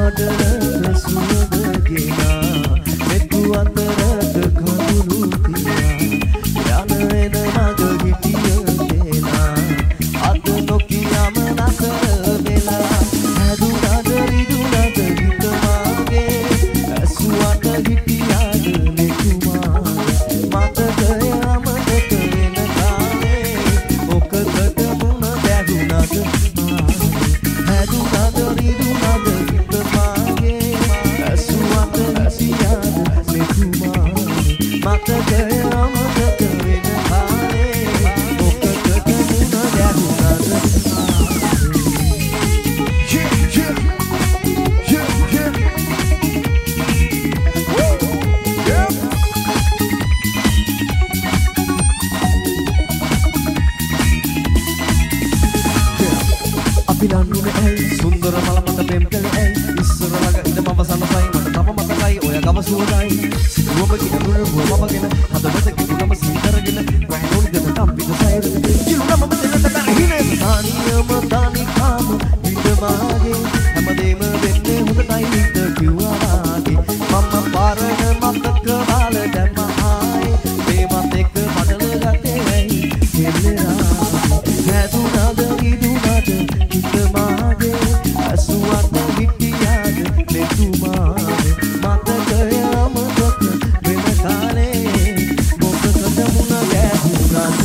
සුන්දර මල මත පෙම් කළේ ඇයි ඉස්සර ළඟ ඉඳ මම සනසයි මට තම මතකයි ඔය ගම සුවදයි සිතුවම කිනුර වමගෙන හදවත කිනුම සීතරගෙන වැහුණු දෙන තම්පිද සයර කිනුම මෙතනට බැරිනේ සානියම තානි කාම විදමාගේ හැමදේම වෙන්නේ හොඳටයි හිත කිව්වාගේ මම පාරණ මතක වල දැම්ම ආයේ මේ මත එක්ක පඩල ගත්තේ ඇයි කෙල්ලරා හැදුනාද ඉදුනාද හිත මාගේ අසුවත හිටියාද මෙතුමාගේ මතකය අමතක වෙන කාලේ මොකද මුණ ගැහුණාද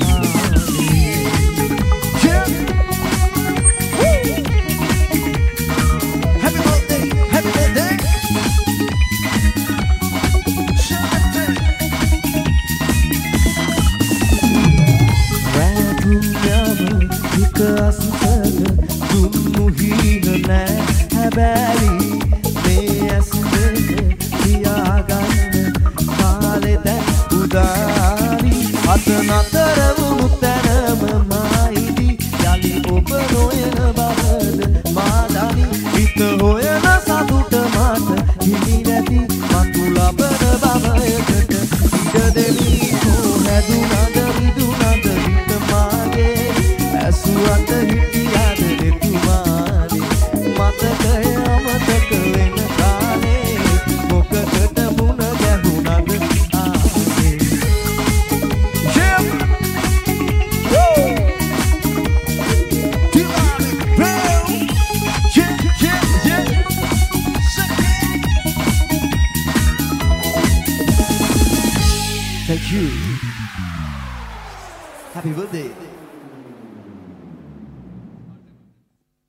නතර වුණු තැනම මායිදි යලි ඔබ නොයන බවද මාදනි හිත හොයන සතුට මට හිමි නැති මතු ලබන බවයකට ඉඩ දෙමි හෝ හැදුනද විදුනද හිත මාගේ ඇසුවත හිටියද දෙතුමානේ මතකය අමතක වෙන කාලේ මොකකට මුණ ගැහුණද Thank you. Happy birthday.